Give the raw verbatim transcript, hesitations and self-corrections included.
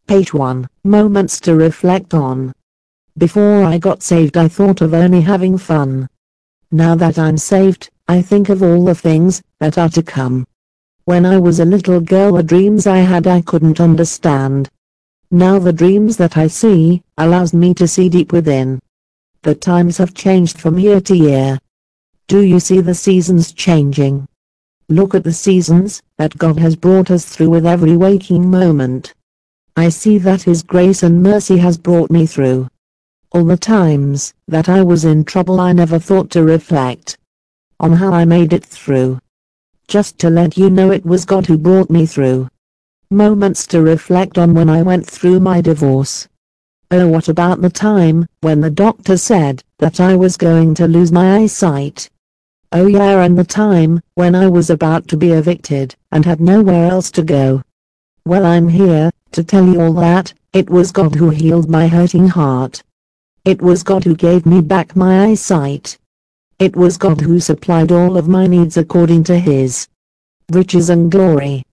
Page one. Moments to reflect on. Before I got saved I thought of only having fun. Now that I'm saved, I think of all the things that are to come. When I was a little girl the dreams I had I couldn't understand. Now the dreams that I see, allows me to see deep within. The times have changed from year to year. Do you see the seasons changing? Look at the seasons that God has brought us through with every waking moment. I see that His grace and mercy has brought me through. All the times that I was in trouble I never thought to reflect on how I made it through. Just to let you know it was God who brought me through. Moments to reflect on when I went through my divorce. Oh, what about the time when the doctor said that I was going to lose my eyesight? Oh yeah, and the time when I was about to be evicted and had nowhere else to go. Well, I'm here to tell you all that it was God who healed my hurting heart. It was God who gave me back my eyesight. It was God who supplied all of my needs according to His riches and glory.